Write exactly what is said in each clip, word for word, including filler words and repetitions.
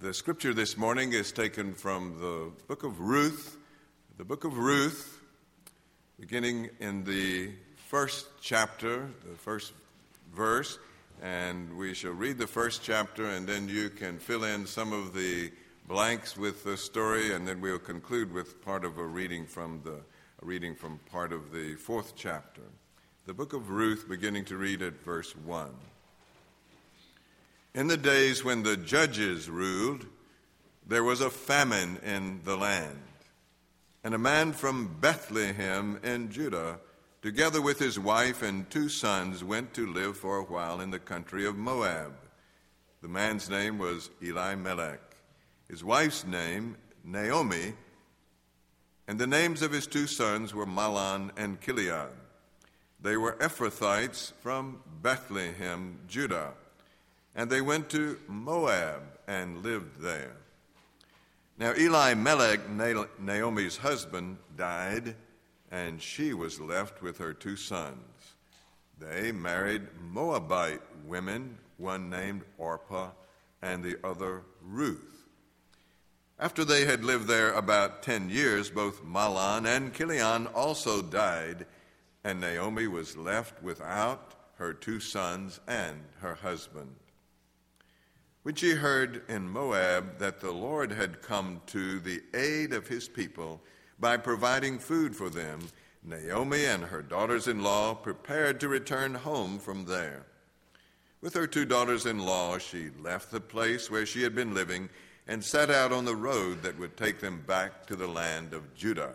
The scripture this morning is taken from the book of Ruth, the book of Ruth, beginning in the first chapter, the first verse, and we shall read the first chapter, and then you can fill in some of the blanks with the story, and then we'll conclude with part of a reading from the a reading from part of the fourth chapter. The book of Ruth, beginning to read at verse one. In the days when the judges ruled, there was a famine in the land. And a man from Bethlehem in Judah, together with his wife and two sons, went to live for a while in the country of Moab. The man's name was Elimelech, his wife's name Naomi, and the names of his two sons were Mahlon and Chilion. They were Ephrathites from Bethlehem, Judah. And they went to Moab and lived there. Now Elimelech, Naomi's husband, died, and she was left with her two sons. They married Moabite women, one named Orpah and the other Ruth. After they had lived there about ten years, both Mahlon and Chilion also died, and Naomi was left without her two sons and her husband. When she heard in Moab that the Lord had come to the aid of his people by providing food for them, Naomi and her daughters-in-law prepared to return home from there. With her two daughters-in-law, she left the place where she had been living and set out on the road that would take them back to the land of Judah.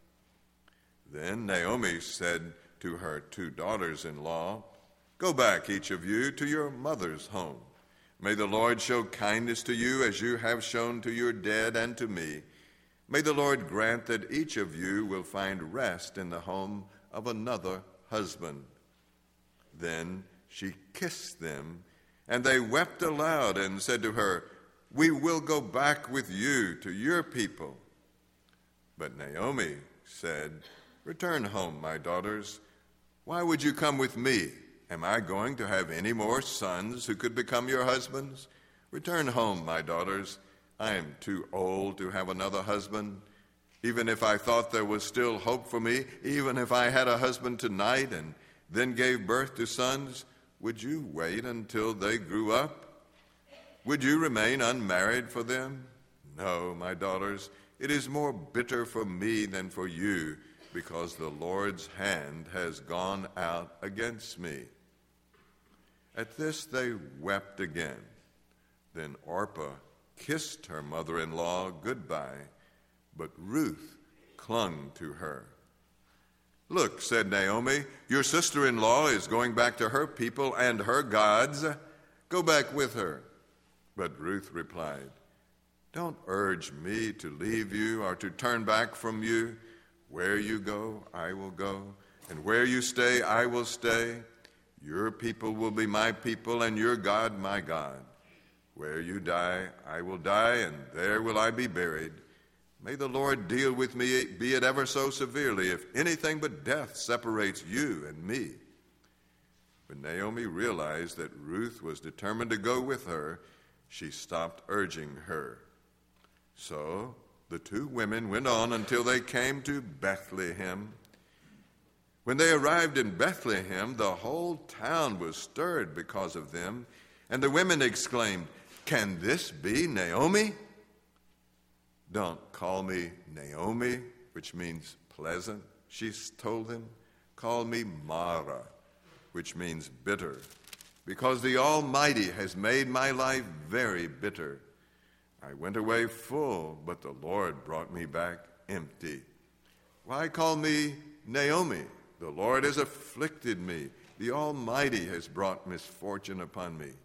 Then Naomi said to her two daughters-in-law, "Go back, each of you, to your mother's home. May the Lord show kindness to you as you have shown to your dead and to me. May the Lord grant that each of you will find rest in the home of another husband." Then she kissed them, and they wept aloud and said to her, "We will go back with you to your people." But Naomi said, "Return home, my daughters. Why would you come with me? Am I going to have any more sons who could become your husbands? Return home, my daughters. I am too old to have another husband. Even if I thought there was still hope for me, even if I had a husband tonight and then gave birth to sons, would you wait until they grew up? Would you remain unmarried for them? No, my daughters, it is more bitter for me than for you, because the Lord's hand has gone out against me." At this they wept again. Then Orpah kissed her mother-in-law goodbye, but Ruth clung to her. "Look," said Naomi, "your sister-in-law is going back to her people and her gods. Go back with her." But Ruth replied, "Don't urge me to leave you or to turn back from you. Where you go, I will go, and where you stay, I will stay. Your people will be my people, and your God my God. Where you die, I will die, and there will I be buried. May the Lord deal with me, be it ever so severely, if anything but death separates you and me." When Naomi realized that Ruth was determined to go with her, she stopped urging her. So the two women went on until they came to Bethlehem. When they arrived in Bethlehem, the whole town was stirred because of them, and the women exclaimed, "Can this be Naomi?" "Don't call me Naomi," which means pleasant, she told them. "Call me Mara," which means bitter, because the Almighty has made my life very bitter. I went away full, but the Lord brought me back empty. Why call me Naomi? The Lord has afflicted me. The Almighty has brought misfortune upon me.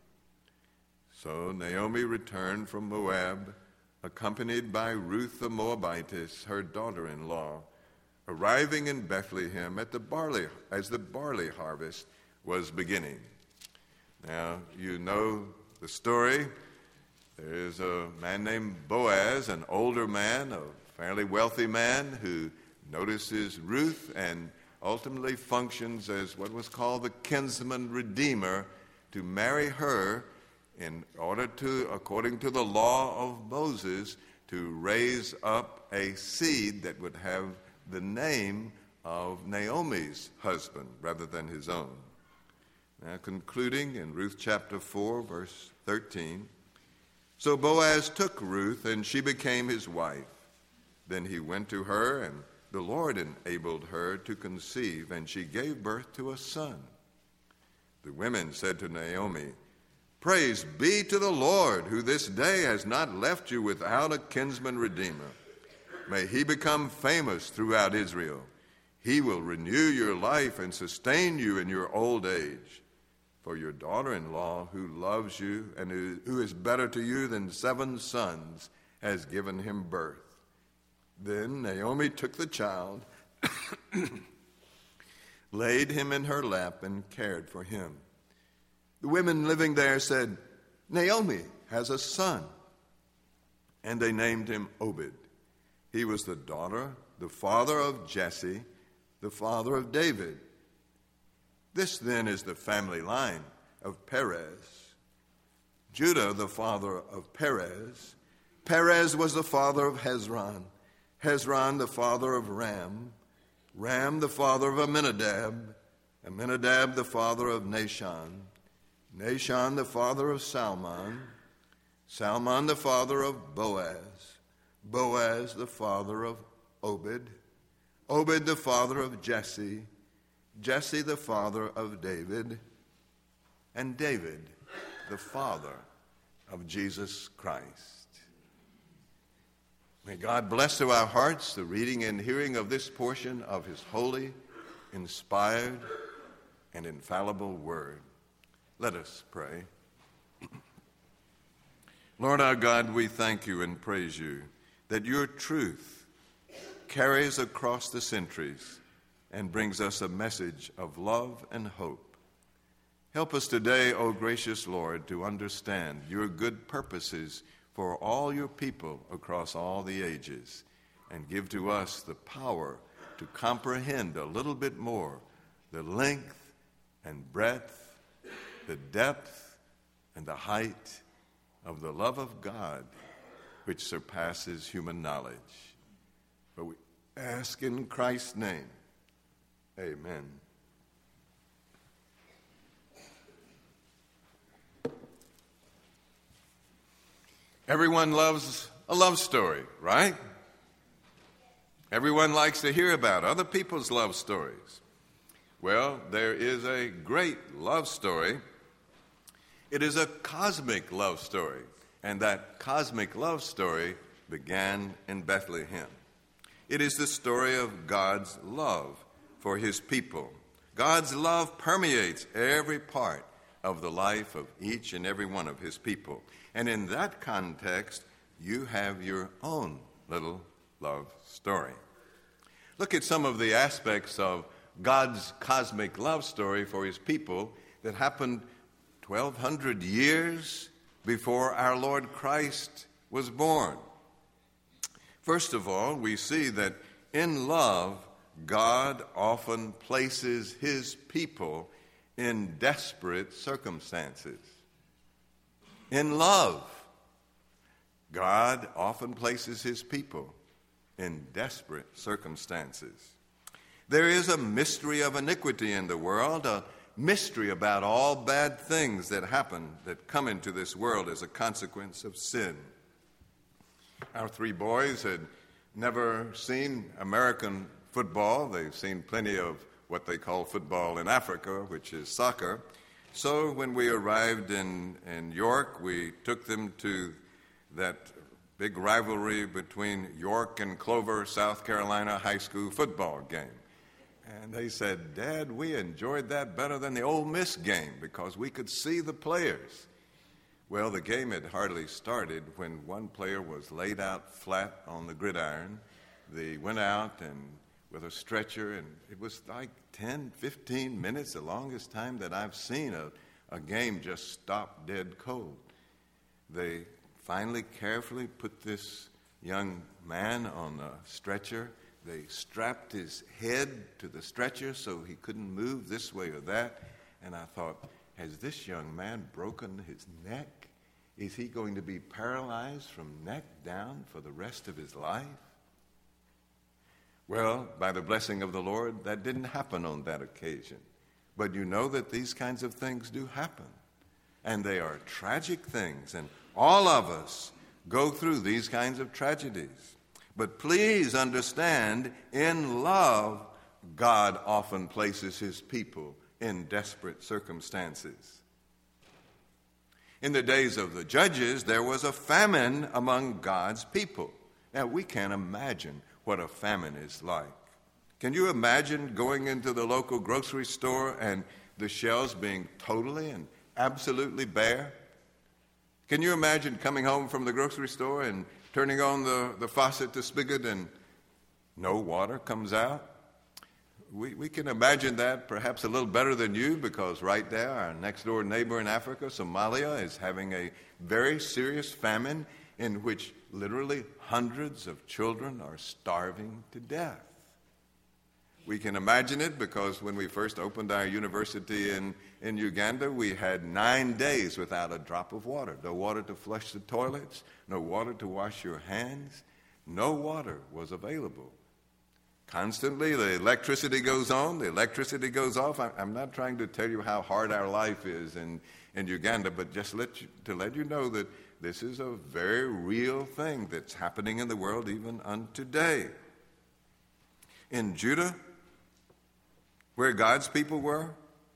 So Naomi returned from Moab, accompanied by Ruth the Moabitess, her daughter-in-law, arriving in Bethlehem at the barley, as the barley harvest was beginning. Now, you know the story. There is a man named Boaz, an older man, a fairly wealthy man, who notices Ruth and ultimately functions as what was called the kinsman redeemer to marry her in order to, according to the law of Moses, to raise up a seed that would have the name of Naomi's husband rather than his own. Now, concluding in Ruth chapter four, verse thirteen, so Boaz took Ruth, and she became his wife. Then he went to her, and the Lord enabled her to conceive, and she gave birth to a son. The women said to Naomi, "Praise be to the Lord, who this day has not left you without a kinsman redeemer. May he become famous throughout Israel. He will renew your life and sustain you in your old age. For your daughter-in-law, who loves you and who is better to you than seven sons, has given him birth." Then Naomi took the child, laid him in her lap, and cared for him. The women living there said, "Naomi has a son." And they named him Obed. He was the daughter, the father of Jesse, the father of David. This then is the family line of Perez. Judah, the father of Perez. Perez was the father of Hezron. Hezron, the father of Ram. Ram, the father of Amminadab. Amminadab, the father of Nahshon. Nahshon, the father of Salmon. Salmon, the father of Boaz. Boaz, the father of Obed. Obed, the father of Jesse. Jesse, the father of David. And David, the father of Jesus Christ. May God bless to our hearts the reading and hearing of this portion of his holy, inspired, and infallible word. Let us pray. Lord our God, we thank you and praise you that your truth carries across the centuries and brings us a message of love and hope. Help us today, O gracious Lord, to understand your good purposes for all your people across all the ages, and give to us the power to comprehend a little bit more the length and breadth, the depth and the height of the love of God, which surpasses human knowledge. For we ask in Christ's name, amen. Everyone loves a love story, right? Everyone likes to hear about other people's love stories. Well, there is a great love story. It is a cosmic love story, and that cosmic love story began in Bethlehem. It is the story of God's love for his people. God's love permeates every part of the life of each and every one of his people. And in that context, you have your own little love story. Look at some of the aspects of God's cosmic love story for his people that happened twelve hundred years before our Lord Christ was born. First of all, we see that in love, God often places his people in desperate circumstances. In love, God often places his people in desperate circumstances. There is a mystery of iniquity in the world, a mystery about all bad things that happen, that come into this world as a consequence of sin. Our three boys had never seen American football. They've seen plenty of what they call football in Africa, which is soccer. So when we arrived in, in York, we took them to that big rivalry between York and Clover, South Carolina high school football game. And they said, "Dad, we enjoyed that better than the Ole Miss game because we could see the players." Well, the game had hardly started when one player was laid out flat on the gridiron. They went out and with a stretcher, and it was like ten, fifteen minutes, the longest time that I've seen a, a game just stop dead cold. They finally carefully put this young man on a stretcher. They strapped his head to the stretcher so he couldn't move this way or that. And I thought, has this young man broken his neck? is he going to be paralyzed from neck down for the rest of his life? Well, by the blessing of the Lord, that didn't happen on that occasion. But you know that these kinds of things do happen. And they are tragic things. And all of us go through these kinds of tragedies. But please understand, in love, God often places his people in desperate circumstances. In the days of the judges, there was a famine among God's people. Now, we can't imagine what a famine is like. Can you imagine going into the local grocery store and the shelves being totally and absolutely bare? Can you imagine coming home from the grocery store and turning on the, the faucet, the spigot, and no water comes out? We, we can imagine that perhaps a little better than you, because right there, our next door neighbor in Africa, Somalia, is having a very serious famine in which literally hundreds of children are starving to death. We can imagine it because when we first opened our university in, in Uganda, we had nine days without a drop of water. No water to flush the toilets, no water to wash your hands. No water was available. Constantly, the electricity goes on, the electricity goes off. I'm not trying to tell you how hard our life is in, in Uganda, but just let you, to let you know that this is a very real thing that's happening in the world even unto today. In Judah, where God's people were,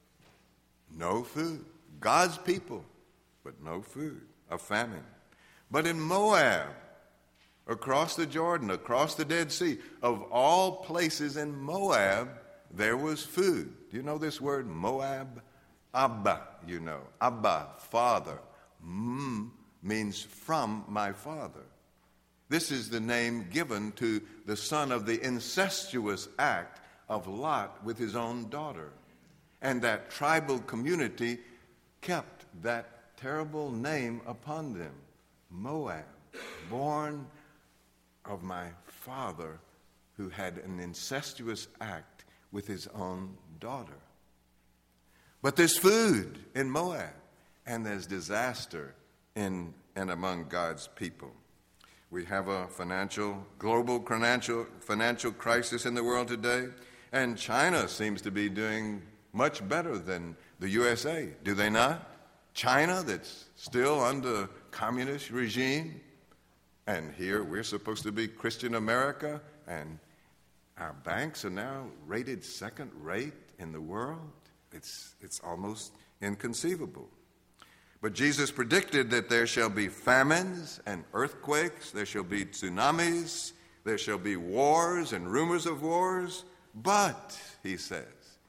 no food. God's people, but no food, a famine. But in Moab, across the Jordan, across the Dead Sea, of all places in Moab, there was food. Do you know this word, Moab? Abba, you know. Abba, father. Mm means from my father. This is the name given to the son of the incestuous act of Lot with his own daughter. And that tribal community kept that terrible name upon them. Moab, born of my father who had an incestuous act with his own daughter. But there's food in Moab, and there's disaster in and among God's people. We have a financial, global financial, financial crisis in the world today, and China seems to be doing much better than the U S A, do they not? China, that's still under communist regime, and here we're supposed to be Christian America, and our banks are now rated second rate in the world. It's, it's almost inconceivable. But Jesus predicted that there shall be famines and earthquakes, there shall be tsunamis, there shall be wars and rumors of wars. But, he says,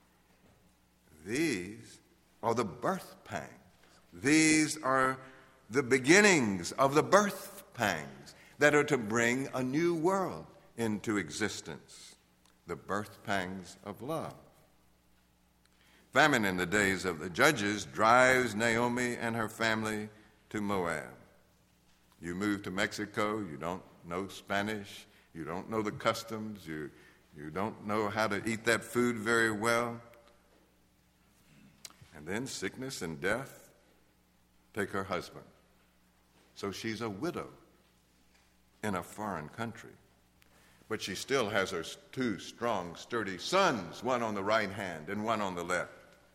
these are the birth pangs. These are the beginnings of the birth pangs that are to bring a new world into existence. The birth pangs of love. Famine in the days of the judges drives Naomi and her family to Moab. You move to Mexico, you don't know Spanish, you don't know the customs, you, you don't know how to eat that food very well. And then sickness and death take her husband. So she's a widow in a foreign country. But she still has her two strong, sturdy sons, one on the right hand and one on the left.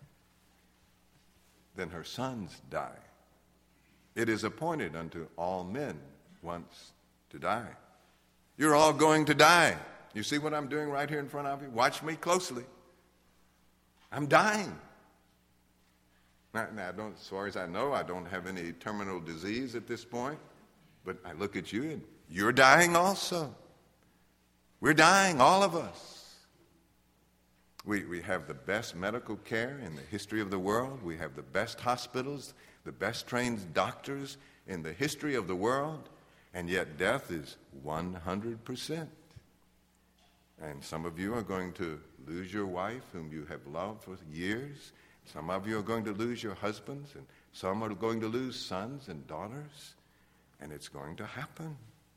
Then her sons die. It is appointed unto all men once to die. You're all going to die. You see what I'm doing right here in front of you? Watch me closely. I'm dying. Now, now don't, as far as I know, I don't have any terminal disease at this point. But I look at you and you're dying also. We're dying, all of us. We, we have the best medical care in the history of the world. We have the best hospitals, the best trained doctors in the history of the world. And yet death is one hundred percent. And some of you are going to lose your wife, whom you have loved for years. Some of you are going to lose your husbands, and some are going to lose sons and daughters. And it's going to happen.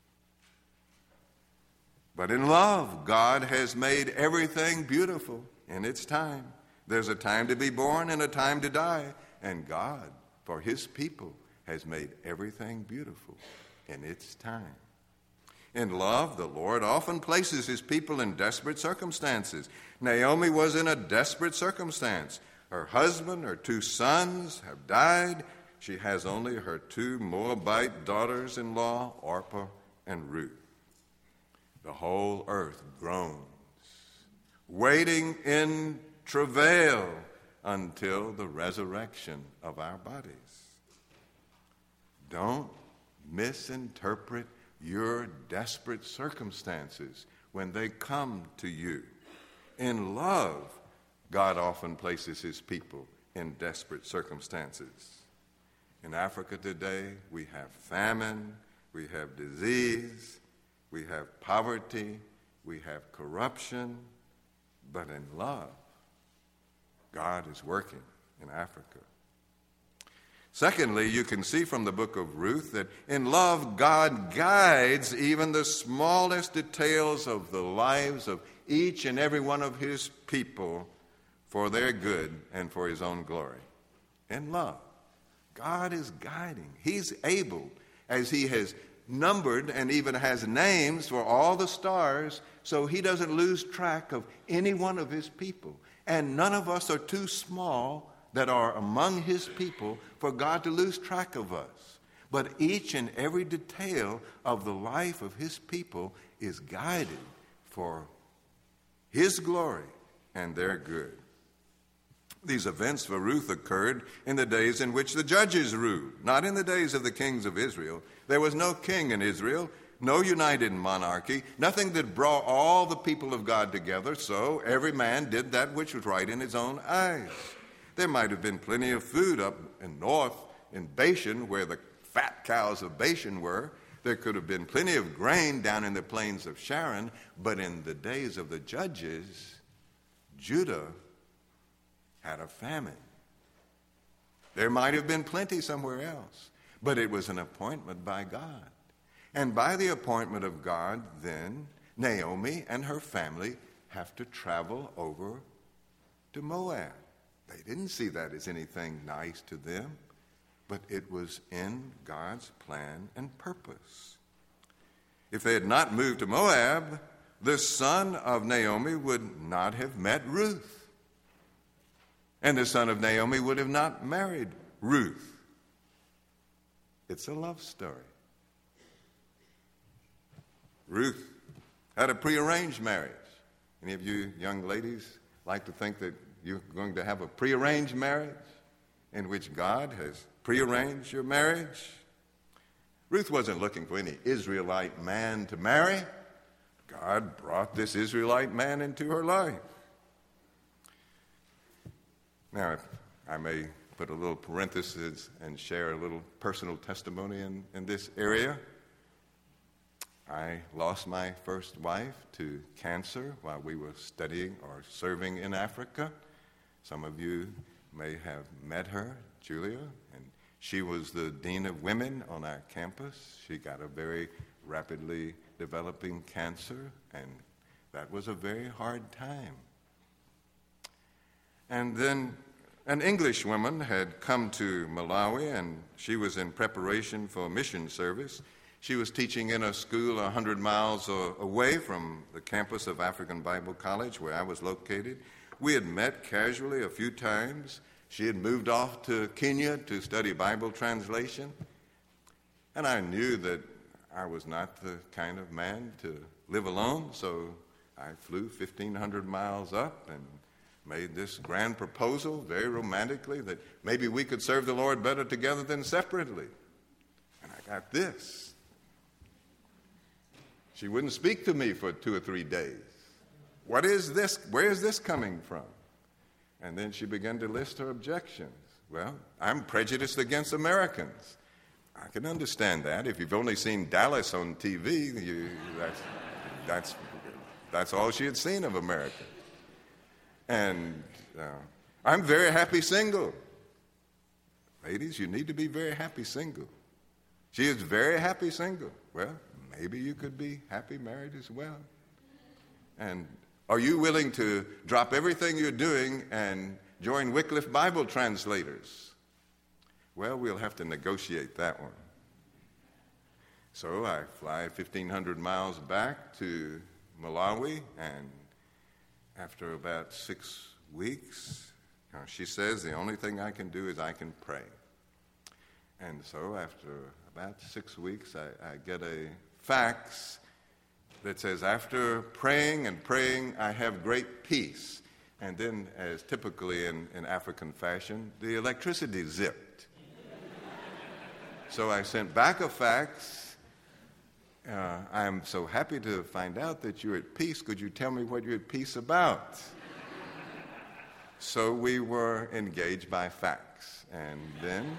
But in love, God has made everything beautiful in its time. There's a time to be born and a time to die. And God, for his people, has made everything beautiful in its time. In love, the Lord often places his people in desperate circumstances. Naomi was in a desperate circumstance. Her husband, her two sons have died. She has only her two Moabite daughters-in-law, Orpah and Ruth. The whole earth groans, waiting in travail until the resurrection of our bodies. Don't misinterpret your desperate circumstances when they come to you. In love, God often places his people in desperate circumstances. In Africa today, we have famine, we have disease, we have poverty, we have corruption, but in love, God is working in Africa. Secondly, you can see from the book of Ruth that in love, God guides even the smallest details of the lives of each and every one of his people for their good and for his own glory. In love, God is guiding. He's able, as he has numbered and even has names for all the stars, so he doesn't lose track of any one of his people. And none of us are too small that are among his people for God to lose track of us. But each and every detail of the life of his people is guided for his glory and their good. These events for Ruth occurred in the days in which the judges ruled, not in the days of the kings of Israel. There was no king in Israel, no united monarchy, nothing that brought all the people of God together, so every man did that which was right in his own eyes. There might have been plenty of food up in north, in Bashan, where the fat cows of Bashan were. There could have been plenty of grain down in the plains of Sharon, but in the days of the judges, Judah had a famine. There might have been plenty somewhere else, but it was an appointment by God. And by the appointment of God, then, Naomi and her family have to travel over to Moab. They didn't see that as anything nice to them, but it was in God's plan and purpose. If they had not moved to Moab, the son of Naomi would not have met Ruth. And the son of Naomi would have not married Ruth. It's a love story. Ruth had a prearranged marriage. Any of you young ladies like to think that you're going to have a prearranged marriage in which God has prearranged your marriage? Ruth wasn't looking for any Israelite man to marry. God brought this Israelite man into her life. Now, I may put a little parenthesis and share a little personal testimony in, in this area. I lost my first wife to cancer while we were studying or serving in Africa. Some of you may have met her, Julia, and she was the dean of women on our campus. She got a very rapidly developing cancer, and that was a very hard time. And then an English woman had come to Malawi, and she was in preparation for mission service. She was teaching in a school one hundred miles away from the campus of African Bible College, where I was located. We had met casually a few times. She had moved off to Kenya to study Bible translation. And I knew that I was not the kind of man to live alone, so I flew fifteen hundred miles up and made this grand proposal very romantically that maybe we could serve the Lord better together than separately. And I got this. She wouldn't speak to me for two or three days. What is this? Where is this coming from? And then she began to list her objections. Well, I'm prejudiced against Americans. I can understand that. If you've only seen Dallas on T V, you, that's, that's, that's all she had seen of America. And uh, I'm very happy single. Ladies, you need to be very happy single. She is very happy single. Well, maybe you could be happy married as well. And are you willing to drop everything you're doing and join Wycliffe Bible Translators? Well, we'll have to negotiate that one. So I fly fifteen hundred miles back to Malawi, and after about six weeks, uh, she says the only thing I can do is I can pray. And so after about six weeks, I, I get a fax that says, after praying and praying, I have great peace. And then, as typically in, in African fashion, the electricity zipped. So I sent back a fax. Uh, I'm so happy to find out that you're at peace. Could you tell me what you're at peace about? So we were engaged by fax. And then,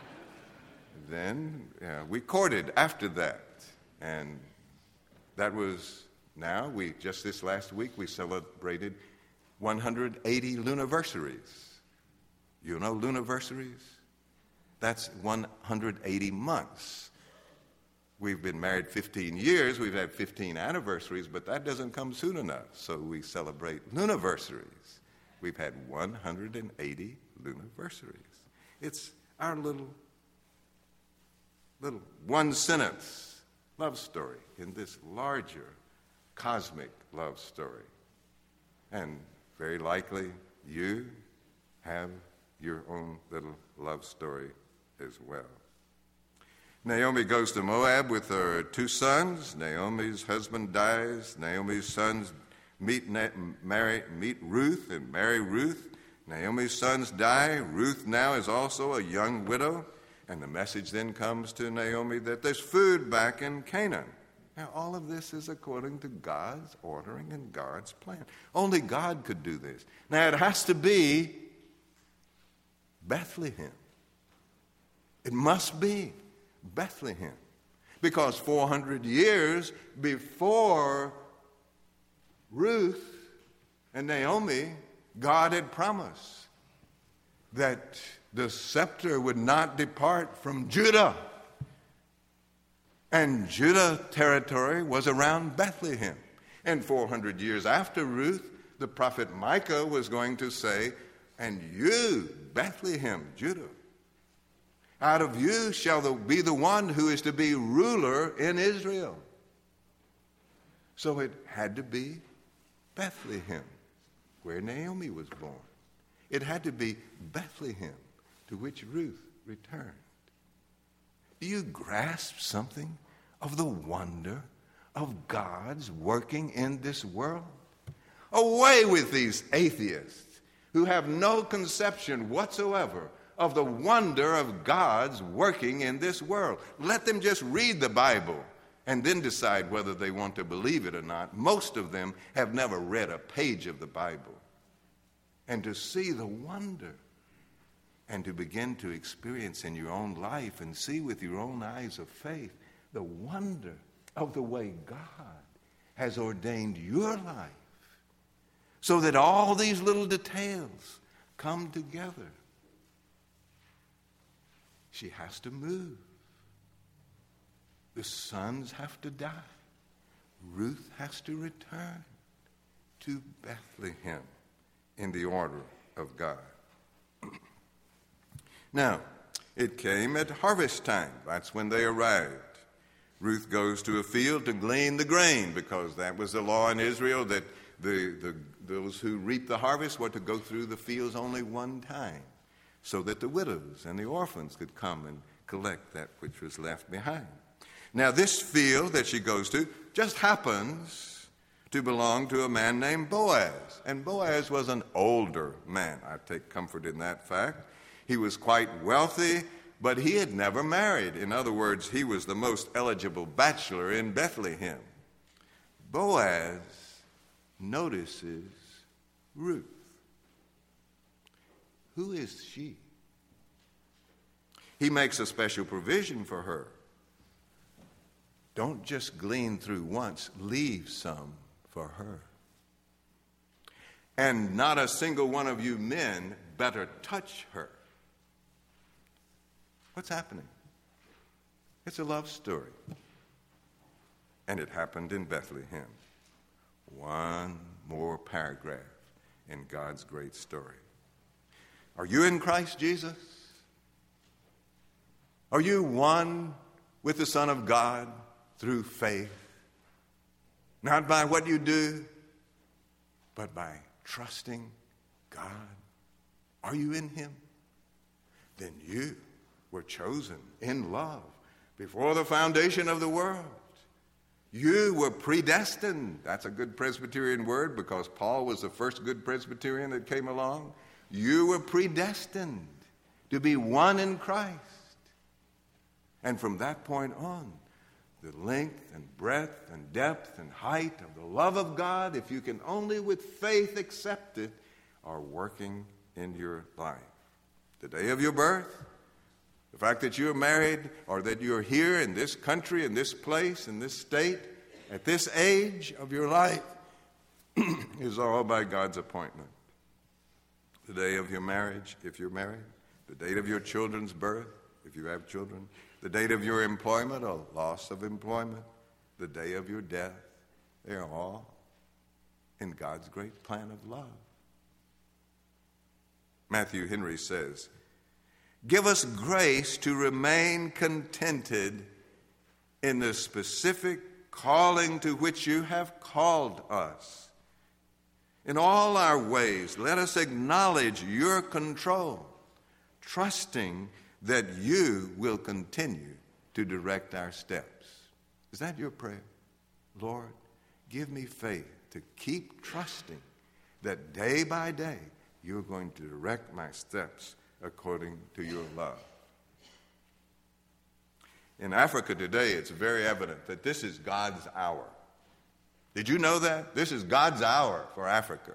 then uh, we courted after that. And that was now, we just this last week, we celebrated one hundred eighty lunarversaries. You know lunarversaries? That's one hundred eighty months. We've been married fifteen years. We've had fifteen anniversaries, but that doesn't come soon enough. So we celebrate lunarversaries. We've had one hundred eighty lunarversaries. It's our little, little one-sentence love story in this larger cosmic love story. And very likely you have your own little love story as well. Naomi goes to Moab with her two sons. Naomi's husband dies. Naomi's sons meet, Na- marry, meet Ruth and marry Ruth. Naomi's sons die. Ruth now is also a young widow. And the message then comes to Naomi that there's food back in Canaan. Now, all of this is according to God's ordering and God's plan. Only God could do this. Now, it has to be Bethlehem. It must be Bethlehem. Because four hundred years before Ruth and Naomi, God had promised that the scepter would not depart from Judah. And Judah territory was around Bethlehem. And four hundred years after Ruth, the prophet Micah was going to say, and you, Bethlehem, Judah, out of you shall be the one who is to be ruler in Israel. So it had to be Bethlehem, where Naomi was born. It had to be Bethlehem, to which Ruth returned. Do you grasp something of the wonder of God's working in this world? Away with these atheists who have no conception whatsoever of the wonder of God's working in this world. Let them just read the Bible and then decide whether they want to believe it or not. Most of them have never read a page of the Bible. And to see the wonder and to begin to experience in your own life and see with your own eyes of faith the wonder of the way God has ordained your life so that all these little details come together. She has to move. The sons have to die. Ruth has to return to Bethlehem in the order of God. Now, it came at harvest time. That's when they arrived. Ruth goes to a field to glean the grain because that was the law in Israel that the, the those who reap the harvest were to go through the fields only one time so that the widows and the orphans could come and collect that which was left behind. Now, this field that she goes to just happens to belong to a man named Boaz. And Boaz was an older man. I take comfort in that fact. He was quite wealthy, but he had never married. In other words, he was the most eligible bachelor in Bethlehem. Boaz notices Ruth. Who is she? He makes a special provision for her. Don't just glean through once, leave some for her. And not a single one of you men better touch her. What's happening? It's a love story. And it happened in Bethlehem. One more paragraph in God's great story. Are you in Christ Jesus? Are you one with the Son of God through faith? Not by what you do, but by trusting God. Are you in him? Then you were chosen in love before the foundation of the world. You were predestined. That's a good Presbyterian word because Paul was the first good Presbyterian that came along. You were predestined to be one in Christ. And from that point on, the length and breadth and depth and height of the love of God, if you can only with faith accept it, are working in your life. The day of your birth, the fact that you're married or that you're here in this country, in this place, in this state, at this age of your life is all by God's appointment. The day of your marriage, if you're married, the date of your children's birth, if you have children, the date of your employment or loss of employment, the day of your death, they are all in God's great plan of love. Matthew Henry says, "Give us grace to remain contented in the specific calling to which you have called us. In all our ways, let us acknowledge your control, trusting that you will continue to direct our steps." Is that your prayer? Lord, give me faith to keep trusting that day by day you're going to direct my steps according to your love. In Africa today, it's very evident that this is God's hour. Did you know that? This is God's hour for Africa.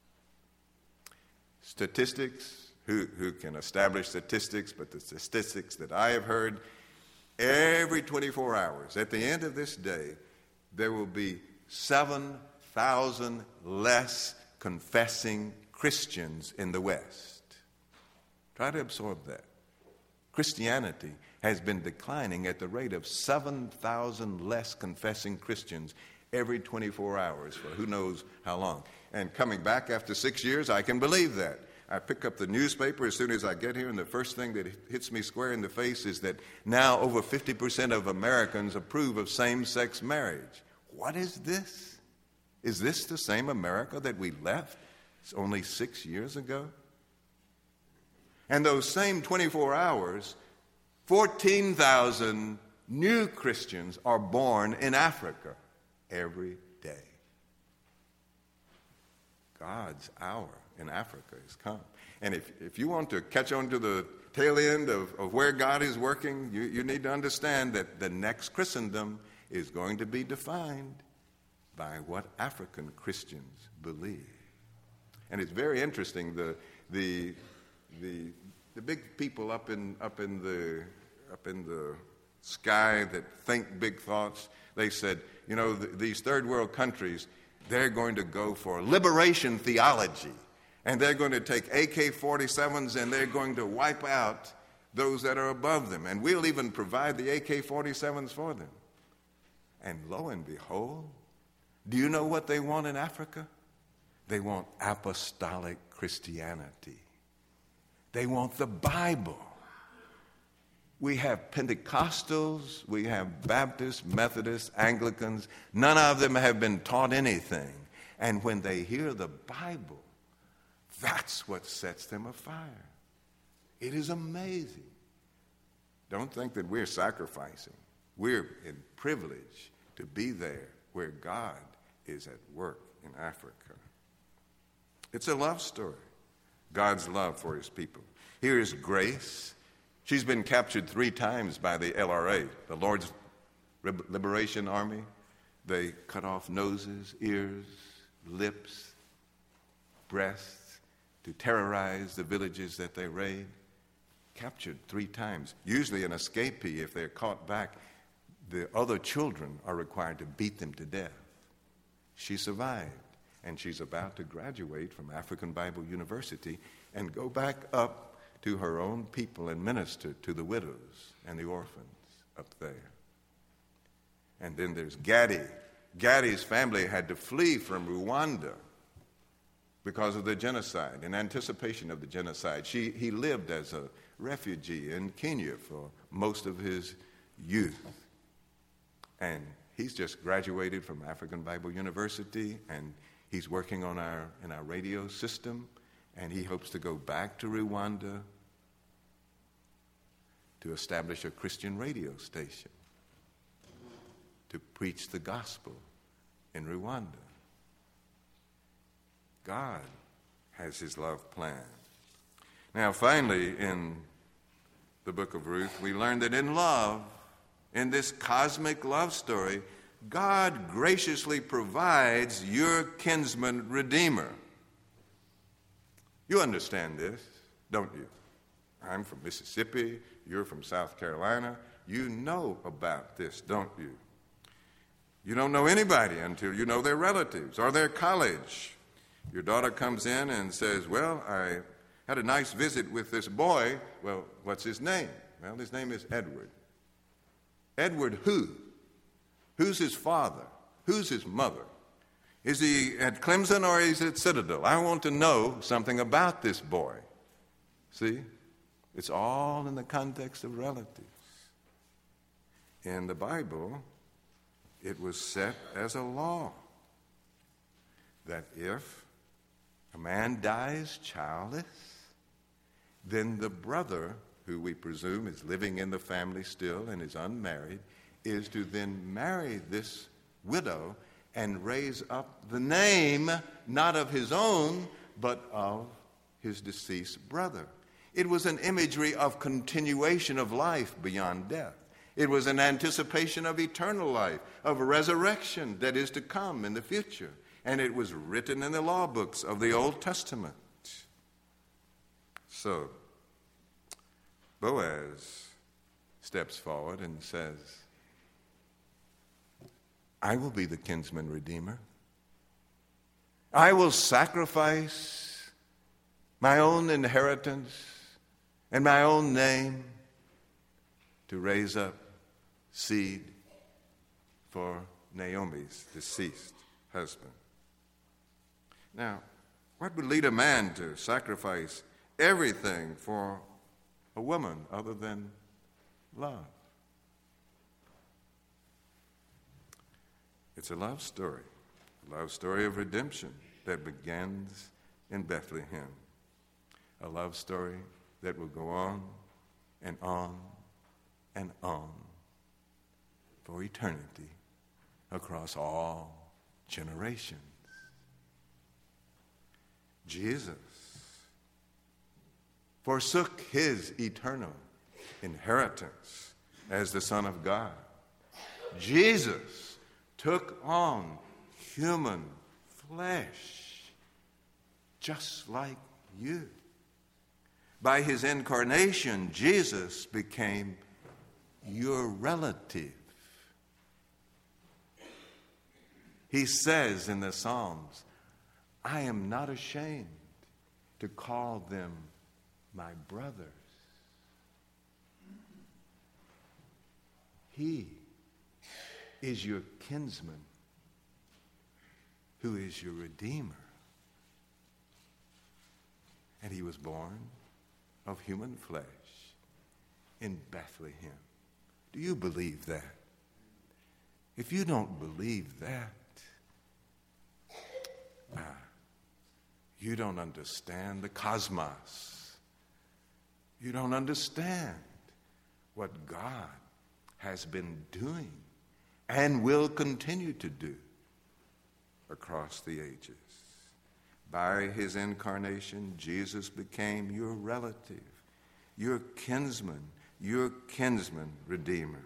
Statistics, who, who can establish statistics, but the statistics that I have heard, every twenty-four hours, at the end of this day, there will be seven thousand less confessing Christians in the West. Try to absorb that. Christianity has been declining at the rate of seven thousand less confessing Christians every twenty-four hours for who knows how long. And coming back after six years, I can believe that. I pick up the newspaper as soon as I get here, and the first thing that hits me square in the face is that now over fifty percent of Americans approve of same-sex marriage. What is this? Is this the same America that we left only six years ago? And those same twenty-four hours, fourteen thousand new Christians are born in Africa every day. God's hour in Africa has come. And if, if you want to catch on to the tail end of, of where God is working, you, you need to understand that the next Christendom is going to be defined by what African Christians believe. And it's very interesting, the the the the big people up in up in the up in the sky that think big thoughts, they said, you know, th- these third world countries, they're going to go for liberation theology. And they're going to take A K forty-sevens and they're going to wipe out those that are above them. And we'll even provide the A K forty-sevens for them. And lo and behold, do you know what they want in Africa? They want apostolic Christianity. They want the Bible. We have Pentecostals, we have Baptists, Methodists, Anglicans. None of them have been taught anything. And when they hear the Bible, that's what sets them afire. It is amazing. Don't think that we're sacrificing. We're in privilege to be there where God is at work in Africa. It's a love story, God's love for his people. Here is Grace. She's been captured three times by the L R A, the Lord's Liberation Army. They cut off noses, ears, lips, breasts to terrorize the villages that they raid. Captured three times. Usually an escapee, if they're caught back, the other children are required to beat them to death. She survived, and she's about to graduate from African Bible University and go back up to her own people and minister to the widows and the orphans up there. And then there's Gaddy. Gaddy's family had to flee from Rwanda because of the genocide, in anticipation of the genocide. She, he lived as a refugee in Kenya for most of his youth. And he's just graduated from African Bible University, and he's working on our in our radio system, and he hopes to go back to Rwanda to establish a Christian radio station to preach the gospel in Rwanda. God has his love plan. Now, finally, in the book of Ruth, we learn that in love, in this cosmic love story, God graciously provides your kinsman redeemer. You understand this, don't you? I'm from Mississippi, you're from South Carolina. You know about this, don't you? You don't know anybody until you know their relatives or their college. Your daughter comes in and says, well, I had a nice visit with this boy. Well, what's his name? Well, his name is Edward. Edward who? Who's his father? Who's his mother? Is he at Clemson or is he at Citadel? I want to know something about this boy. See? It's all in the context of relatives. In the Bible, it was set as a law that if a man dies childless, then the brother, who we presume is living in the family still and is unmarried, is to then marry this widow and raise up the name, not of his own, but of his deceased brother. It was an imagery of continuation of life beyond death. It was an anticipation of eternal life, of resurrection that is to come in the future. And it was written in the law books of the Old Testament. So, Boaz steps forward and says, I will be the kinsman redeemer. I will sacrifice my own inheritance and my own name to raise up seed for Naomi's deceased husband. Now, what would lead a man to sacrifice everything for a woman other than love? It's a love story, a love story of redemption that begins in Bethlehem, a love story that will go on and on and on for eternity across all generations. Jesus forsook his eternal inheritance as the Son of God. Jesus took on human flesh just like you. By his incarnation, Jesus became your relative. He says in the Psalms, I am not ashamed to call them my brothers. He is your kinsman, who is your redeemer. And he was born of human flesh in Bethlehem. Do you believe that? If you don't believe that, ah, you don't understand the cosmos. You don't understand what God has been doing and will continue to do across the ages. By his incarnation, Jesus became your relative, your kinsman, your kinsman redeemer.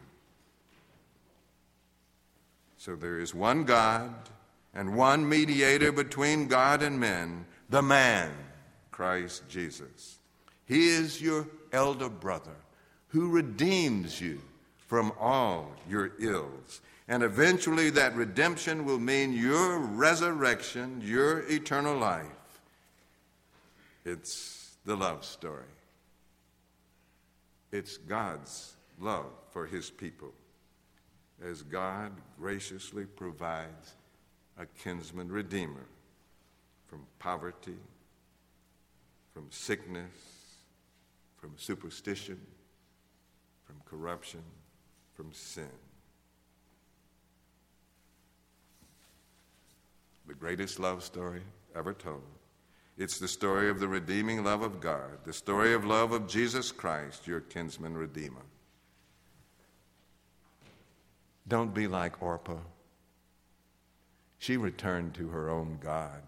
So there is one God and one mediator between God and men, the man, Christ Jesus. He is your elder brother who redeems you from all your ills. And eventually that redemption will mean your resurrection, your eternal life. It's the love story. It's God's love for his people as God graciously provides a kinsman redeemer from poverty, from sickness, from superstition, from corruption, from sin. The greatest love story ever told. It's the story of the redeeming love of God, the story of love of Jesus Christ, your kinsman redeemer. Don't be like Orpah. She returned to her own gods.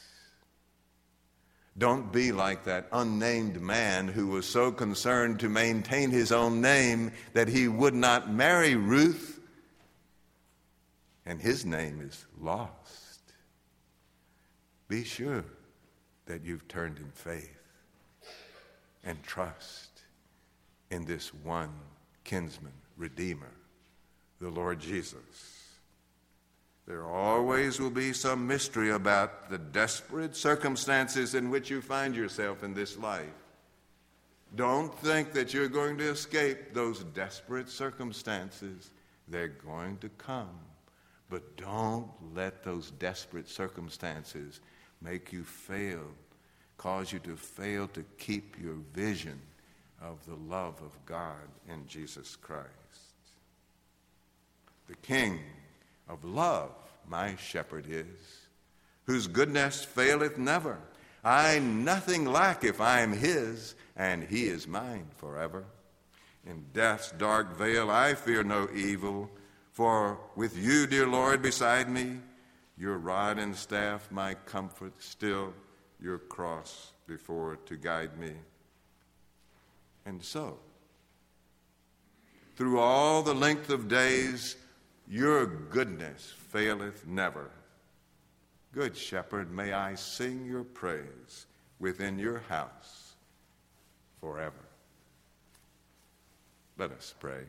Don't be like that unnamed man who was so concerned to maintain his own name that he would not marry Ruth, and his name is lost. Be sure that you've turned in faith and trust in this one kinsman redeemer, the Lord Jesus. There always will be some mystery about the desperate circumstances in which you find yourself in this life. Don't think that you're going to escape those desperate circumstances. They're going to come. But don't let those desperate circumstances make you fail, cause you to fail to keep your vision of the love of God in Jesus Christ. The King of love, my shepherd is, whose goodness faileth never. I nothing lack if I am his, and he is mine forever. In death's dark vale I fear no evil, for with you, dear Lord, beside me, your rod and staff my comfort, still your cross before to guide me. And so, through all the length of days, your goodness faileth never. Good shepherd, may I sing your praise within your house forever. Let us pray.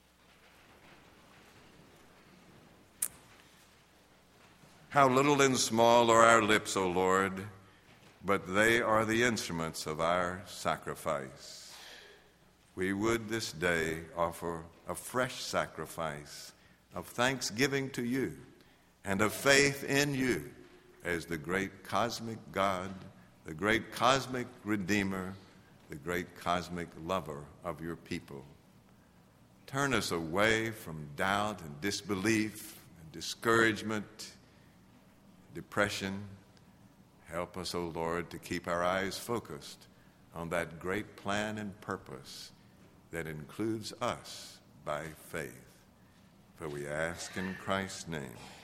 How little and small are our lips, O Lord, but they are the instruments of our sacrifice. We would this day offer a fresh sacrifice of thanksgiving to you and of faith in you as the great cosmic God, the great cosmic Redeemer, the great cosmic lover of your people. Turn us away from doubt and disbelief and discouragement, depression. Help us, O Lord, to keep our eyes focused on that great plan and purpose that includes us by faith. For we ask in Christ's name.